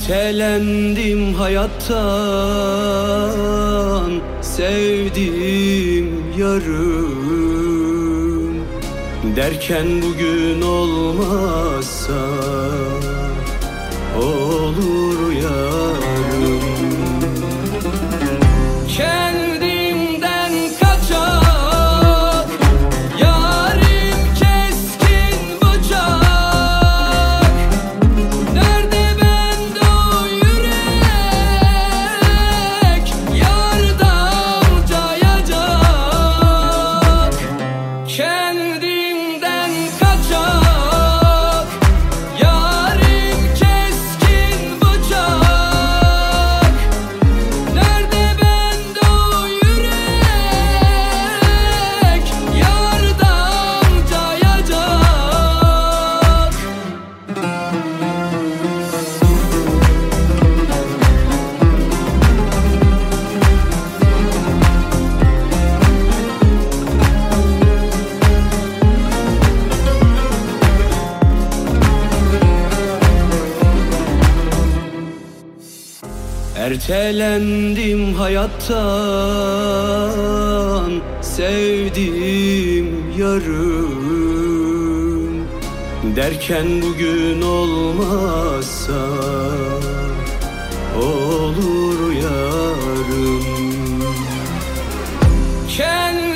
Ertelendim hayattan, sevdiğim yarım derken bugün olmazsa olur yarım. Kendimden kaçak yarim keskin bıçak. Nerede bende o yürek yardan cayacak. Kendimden kaçak yarim keskin bıçak. Nerede bende o yürek yardan cayacak. Ertelendim hayattan, sevdiğim yarım derken bugün olmazsa olur yarım.